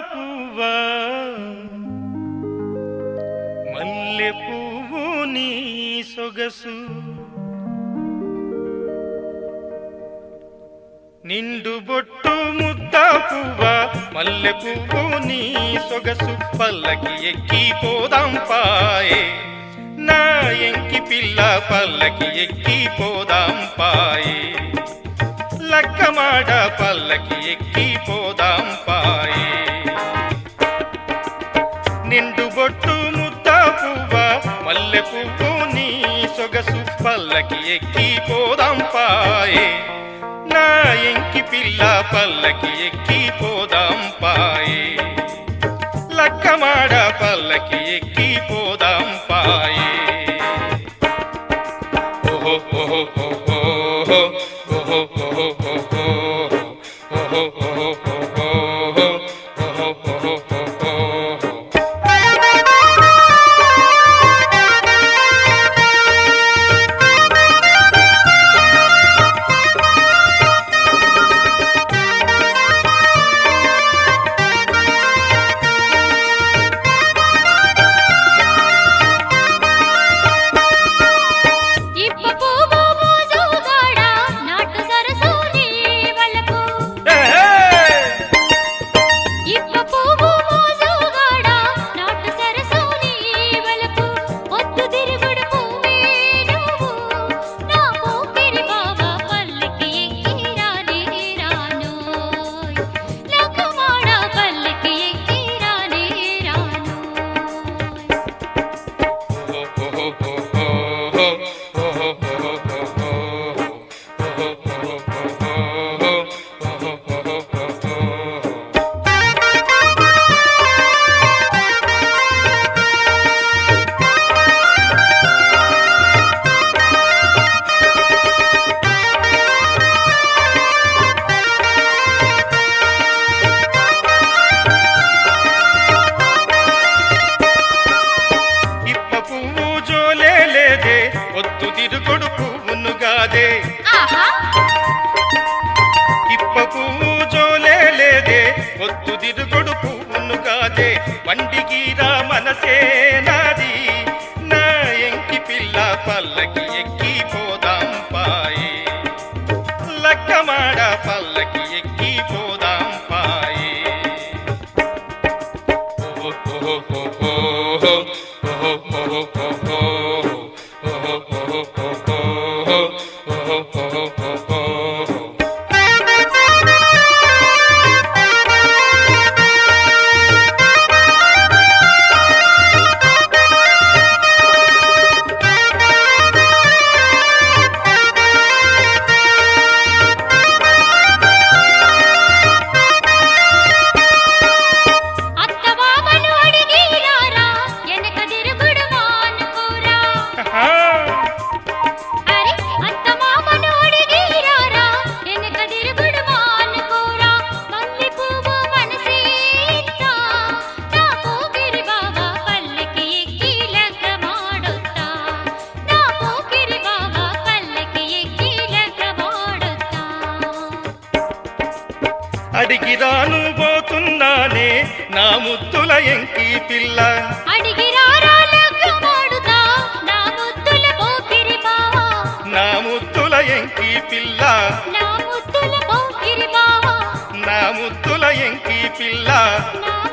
పువ్వా మల్లె పువ్వు నీ సొగసు నిండు బొట్టు ముద్ద పువ్వా మల్లె పువ్వు నీ సొగసు పల్లకి ఎక్కి పోదాం పాయే నా ఎంకి పిల్ల పల్లకి ఎక్కి పోదాం పాయే లక్కమాడ పల్లకి ఎక్కి పోదాం పాయే నిండు బొట్టు ముద్ద పువ్వా మల్లె పువ్వు నీ సొగసు పల్లకి ఎక్కి పోదాం పాయే నా ఎంకి పిల్ల పల్లకి ఎక్కి పోదాం పాయే లక్కమాడ పల్లకి ఎక్కి పోదాం పాయే ఓహో ఓహో ఓహో ఓహో ఓహో ఓహో ఓహో ఒత్తు తిరుగుడు పువ్వును గాదే ఇప్ప పువ్వు జోలే లేదే ఒత్తు తిరుగుడు పువ్వును గాదే వండిగిరా మనసే నాది నా ఎంకి పిల్ల పల్లకి ఎక్కి పోదాం పాయే లక్కమాడ పల్లకి ఎక్కి పోదాం పాయే ఓహో ఓహో ఓహో ఓహో ఓహో అడిగిరాను పోతున్నానే నా ముద్దుల ఎంకి పిల్ల అడిగిరారా లగ్గమాడుతా నా ముద్దుల పోకిరి బావా నా ముద్దుల ఎంకి పిల్ల నా ముద్దుల పోకిరి బావా నా ముద్దుల ఎంకి పిల్ల నా